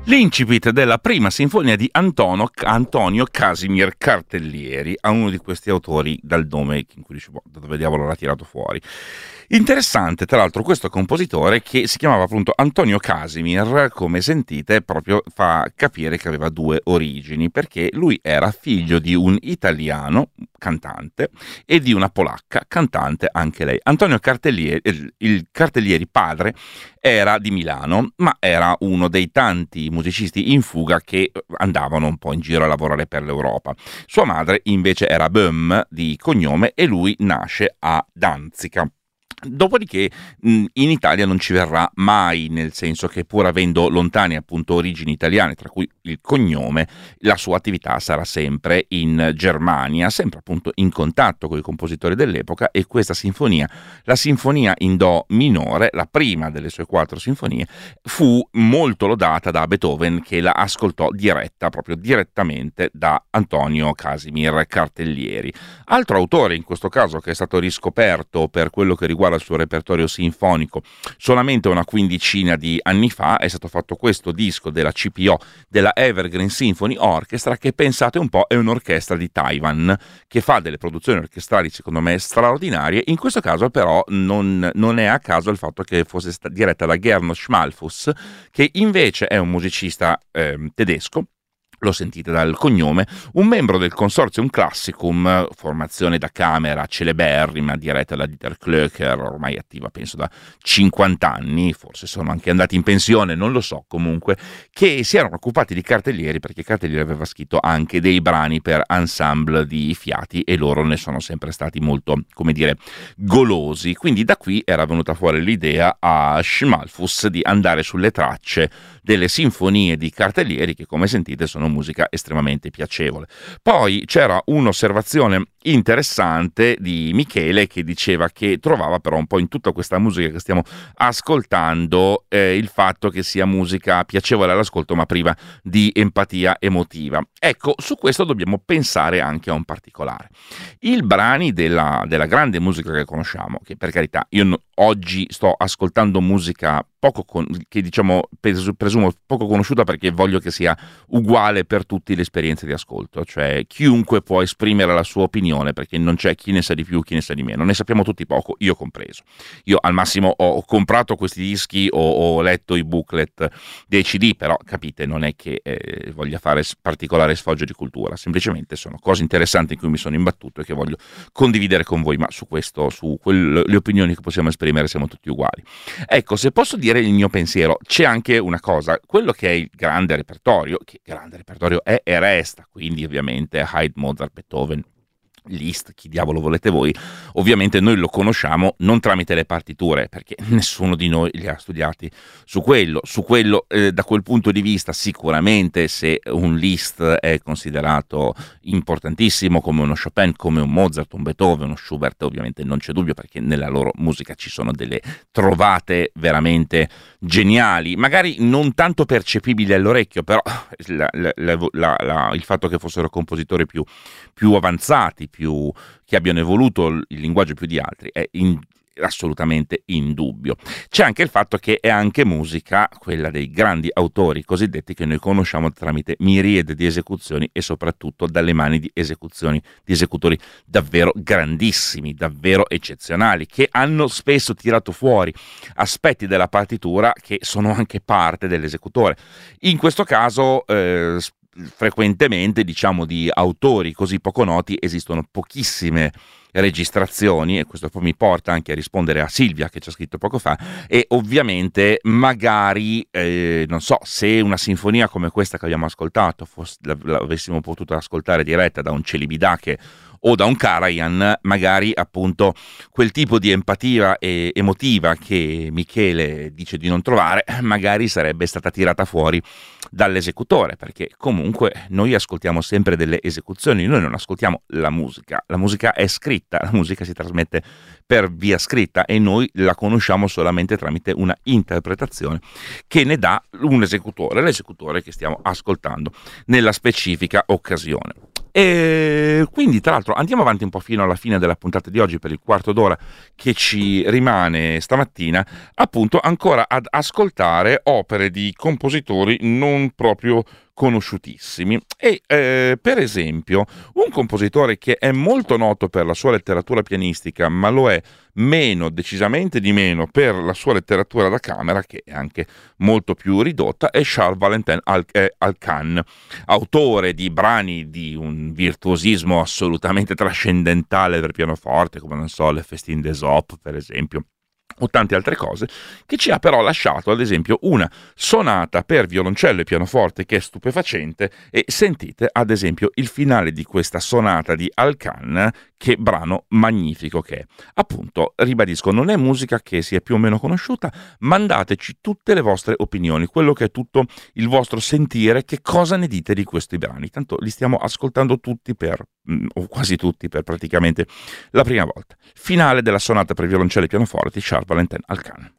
[SPEAKER 1] L'incipit della prima sinfonia di Antonio Casimir Cartellieri, a uno di questi autori dal nome in cui dicevo da dove diavolo l'ha tirato fuori. Interessante, tra l'altro, questo compositore che si chiamava appunto Antonio Casimir, come sentite, proprio fa capire che aveva due origini, perché lui era figlio di un italiano cantante e di una polacca cantante anche lei. Antonio Cartellieri, il Cartellieri padre, era di Milano, ma era uno dei tanti musicisti in fuga che andavano un po' in giro a lavorare per l'Europa. Sua madre invece era Böhm di cognome e lui nasce a Danzica. Dopodiché in Italia non ci verrà mai, nel senso che pur avendo lontane appunto origini italiane, tra cui il cognome, la sua attività sarà sempre in Germania, sempre appunto in contatto con i compositori dell'epoca, e questa sinfonia, la sinfonia in do minore, la prima delle sue 4 sinfonie, fu molto lodata da Beethoven, che la ascoltò proprio direttamente da Antonio Casimir Cartellieri. Altro autore in questo caso che è stato riscoperto per quello che riguarda il suo repertorio sinfonico solamente una quindicina di anni fa, è stato fatto questo disco della CPO, della Evergreen Symphony Orchestra, che pensate un po' è un'orchestra di Taiwan che fa delle produzioni orchestrali secondo me straordinarie. In questo caso però non è a caso il fatto che fosse diretta da Gernot Schmalfuss, che invece è un musicista tedesco, lo sentite dal cognome, un membro del Consortium Classicum, formazione da camera celeberrima diretta da Dieter Klöcker, ormai attiva penso da 50 anni, forse sono anche andati in pensione, non lo so, comunque, che si erano occupati di Cartellieri, perché Cartellieri aveva scritto anche dei brani per ensemble di fiati e loro ne sono sempre stati molto, come dire, golosi. Quindi da qui era venuta fuori l'idea a Schmalfuss di andare sulle tracce delle sinfonie di Cartellieri, che come sentite sono musica estremamente piacevole. Poi c'era un'osservazione interessante di Michele che diceva che trovava però un po' in tutta questa musica che stiamo ascoltando il fatto che sia musica piacevole all'ascolto ma priva di empatia emotiva. Ecco, su questo dobbiamo pensare anche a un particolare. I brani della grande musica che conosciamo, che per carità io oggi sto ascoltando musica che diciamo presumo poco conosciuta, perché voglio che sia uguale per tutti l'esperienza di ascolto, cioè chiunque può esprimere la sua opinione, perché non c'è chi ne sa di più, chi ne sa di meno, ne sappiamo tutti poco, io compreso. Io al massimo ho comprato questi dischi o ho letto i booklet dei CD, però capite, non è che voglia fare particolare sfoggio di cultura, semplicemente sono cose interessanti in cui mi sono imbattuto e che voglio condividere con voi, ma su questo, le opinioni che possiamo esprimere siamo tutti uguali. Ecco, se posso dire il mio pensiero, c'è anche una cosa, quello che è il grande repertorio, che grande repertorio è e resta, quindi ovviamente Haydn, Mozart, Beethoven, Liszt, chi diavolo volete voi, ovviamente noi lo conosciamo non tramite le partiture, perché nessuno di noi li ha studiati su quello, da quel punto di vista sicuramente se un Liszt è considerato importantissimo come uno Chopin, come un Mozart, un Beethoven, uno Schubert, ovviamente non c'è dubbio, perché nella loro musica ci sono delle trovate veramente geniali, magari non tanto percepibili all'orecchio, però il fatto che fossero compositori più avanzati, che abbiano evoluto il linguaggio più di altri, è assolutamente indubbio. C'è anche il fatto che è anche musica, quella dei grandi autori cosiddetti, che noi conosciamo tramite miriade di esecuzioni e soprattutto dalle mani di esecutori davvero grandissimi, davvero eccezionali, che hanno spesso tirato fuori aspetti della partitura che sono anche parte dell'esecutore. In questo caso frequentemente, diciamo, di autori così poco noti esistono pochissime registrazioni, e questo poi mi porta anche a rispondere a Silvia che ci ha scritto poco fa, e ovviamente magari non so, se una sinfonia come questa che abbiamo ascoltato l'avessimo potuto ascoltare diretta da un Celibidache o da un Karajan, magari appunto quel tipo di empatia emotiva che Michele dice di non trovare, magari sarebbe stata tirata fuori dall'esecutore, perché comunque noi ascoltiamo sempre delle esecuzioni, noi non ascoltiamo la musica è scritta, la musica si trasmette per via scritta e noi la conosciamo solamente tramite una interpretazione che ne dà un esecutore, l'esecutore che stiamo ascoltando nella specifica occasione. E quindi, tra l'altro, andiamo avanti un po' fino alla fine della puntata di oggi, per il quarto d'ora che ci rimane stamattina, appunto ancora ad ascoltare opere di compositori non proprio conosciutissimi. E per esempio un compositore che è molto noto per la sua letteratura pianistica, ma lo è meno, decisamente di meno, per la sua letteratura da camera, che è anche molto più ridotta, è Charles Valentin Alcan, autore di brani di un virtuosismo assolutamente trascendentale per pianoforte, come non so, le Festine d'Esope, per esempio, o tante altre cose, che ci ha però lasciato ad esempio una sonata per violoncello e pianoforte che è stupefacente. E sentite ad esempio il finale di questa sonata di Alcan, che brano magnifico che è. Appunto, ribadisco, non è musica che sia più o meno conosciuta. Mandateci tutte le vostre opinioni, quello che è tutto il vostro sentire, che cosa ne dite di questi brani. Tanto li stiamo ascoltando tutti o quasi tutti, per praticamente la prima volta. Finale della sonata per violoncello e pianoforte di Charles Valentin Alcan.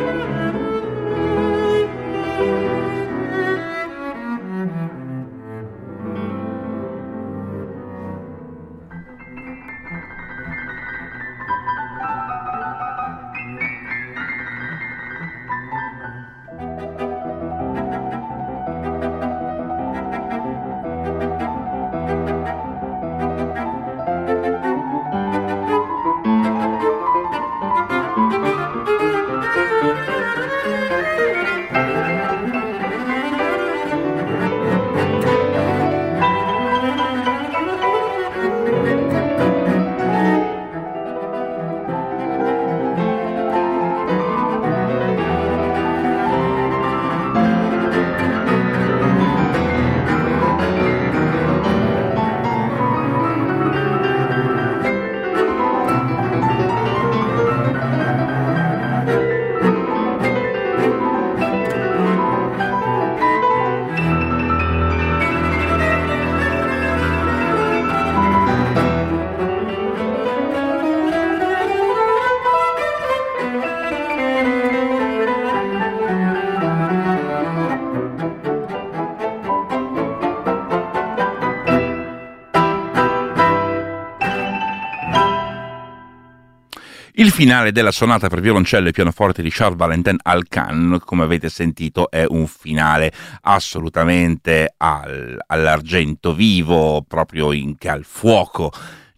[SPEAKER 1] Il finale della sonata per violoncello e pianoforte di Charles Valentin Alcan, come avete sentito, è un finale assolutamente all'argento vivo, proprio che ha il fuoco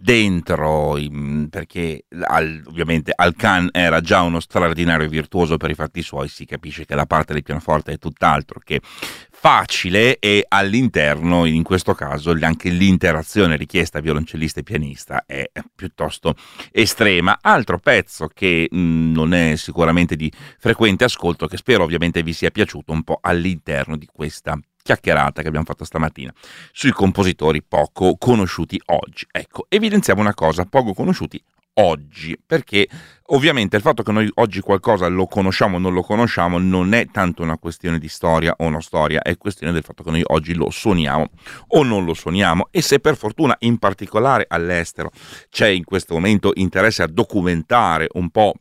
[SPEAKER 1] dentro, perché ovviamente Alcan era già uno straordinario virtuoso per i fatti suoi. Si capisce che la parte del pianoforte è tutt'altro che facile, e all'interno, in questo caso, anche l'interazione richiesta violoncellista e pianista è piuttosto estrema. Altro pezzo che non è sicuramente di frequente ascolto, che spero ovviamente vi sia piaciuto un po' all'interno di questa chiacchierata che abbiamo fatto stamattina sui compositori poco conosciuti oggi. Ecco, evidenziamo una cosa: poco conosciuti oggi, perché ovviamente il fatto che noi oggi qualcosa lo conosciamo o non lo conosciamo non è tanto una questione di storia o non storia, è questione del fatto che noi oggi lo suoniamo o non lo suoniamo. E se per fortuna, in particolare all'estero, c'è in questo momento interesse a documentare un po'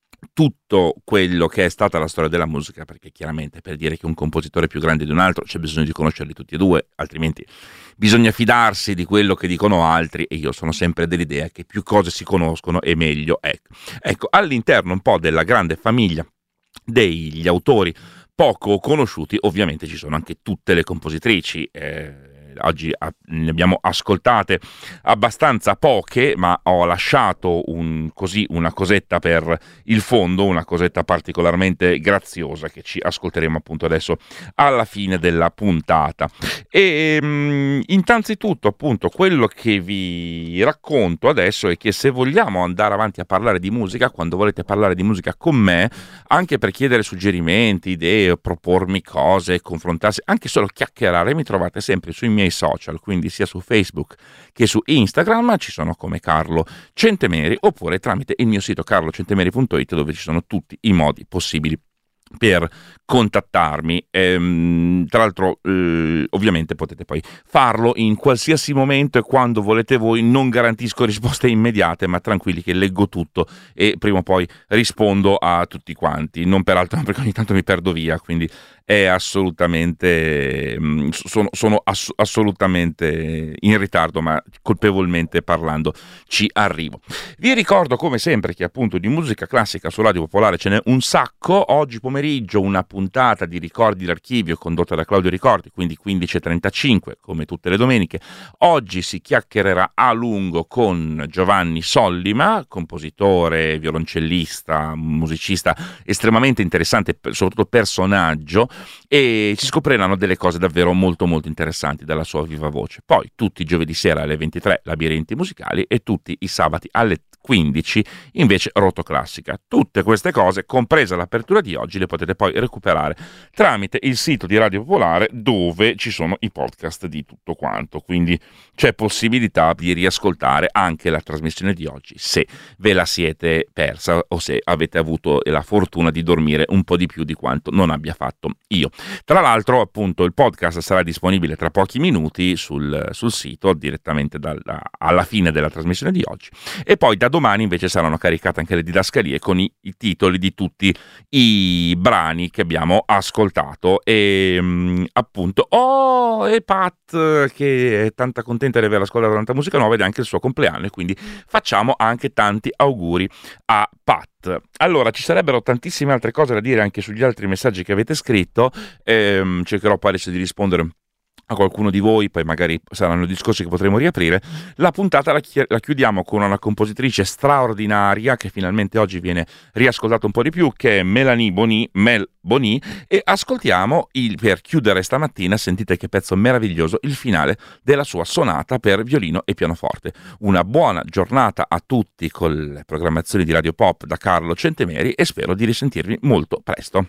[SPEAKER 1] tutto quello che è stata la storia della musica, perché chiaramente per dire che un compositore è più grande di un altro c'è bisogno di conoscerli tutti e due, altrimenti bisogna fidarsi di quello che dicono altri, e io sono sempre dell'idea che più cose si conoscono e meglio è. Ecco, all'interno un po' della grande famiglia degli autori poco conosciuti ovviamente ci sono anche tutte le compositrici. Oggi ne abbiamo ascoltate abbastanza poche, ma ho lasciato una cosetta per il fondo, una cosetta particolarmente graziosa che ci ascolteremo appunto adesso alla fine della puntata. E innanzitutto appunto quello che vi racconto adesso è che se vogliamo andare avanti a parlare di musica, quando volete parlare di musica con me, anche per chiedere suggerimenti, idee, propormi cose, confrontarsi, anche solo chiacchierare, mi trovate sempre sui miei social, quindi sia su Facebook che su Instagram, ci sono come Carlo Centemeri, oppure tramite il mio sito carlocentemeri.it, dove ci sono tutti i modi possibili per contattarmi. Tra l'altro ovviamente potete poi farlo in qualsiasi momento e quando volete voi. Non garantisco risposte immediate, ma tranquilli che leggo tutto e prima o poi rispondo a tutti quanti, non peraltro perché ogni tanto mi perdo via, quindi è assolutamente sono assolutamente in ritardo, ma colpevolmente parlando ci arrivo. Vi ricordo come sempre che appunto di musica classica su Radio Popolare ce n'è un sacco. Oggi pomeriggio una puntata di Ricordi d'Archivio condotta da Claudio Ricordi, quindi 15:35 come tutte le domeniche. Oggi si chiacchiererà a lungo con Giovanni Sollima, compositore, violoncellista, musicista estremamente interessante, soprattutto personaggio, e si scopriranno delle cose davvero molto molto interessanti dalla sua viva voce. Poi tutti i giovedì sera alle 23 Labirinti Musicali, e tutti i sabati alle 15 invece Rotoclassica. Tutte queste cose, compresa l'apertura di oggi, le potete poi recuperare tramite il sito di Radio Popolare, dove ci sono i podcast di tutto quanto, quindi c'è possibilità di riascoltare anche la trasmissione di oggi se ve la siete persa o se avete avuto la fortuna di dormire un po' di più di quanto non abbia fatto io. Tra l'altro, appunto, il podcast sarà disponibile tra pochi minuti sul sito direttamente alla fine della trasmissione di oggi, e poi da domani invece saranno caricate anche le didascalie con i titoli di tutti i brani che abbiamo ascoltato. E appunto, e Pat, che è tanta contenta di aver ascoltato tanta musica nuova, ed è anche il suo compleanno, e quindi facciamo anche tanti auguri a Pat. Allora, ci sarebbero tantissime altre cose da dire anche sugli altri messaggi che avete scritto. Cercherò poi adesso di rispondere a qualcuno di voi, poi magari saranno discorsi che potremo riaprire. La puntata la chiudiamo con una compositrice straordinaria che finalmente oggi viene riascoltata un po' di più, che è Mel Boni, e ascoltiamo per chiudere stamattina, sentite che pezzo meraviglioso, il finale della sua sonata per violino e pianoforte. Una buona giornata a tutti con le programmazioni di Radio Pop da Carlo Centemeri, e spero di risentirvi molto presto.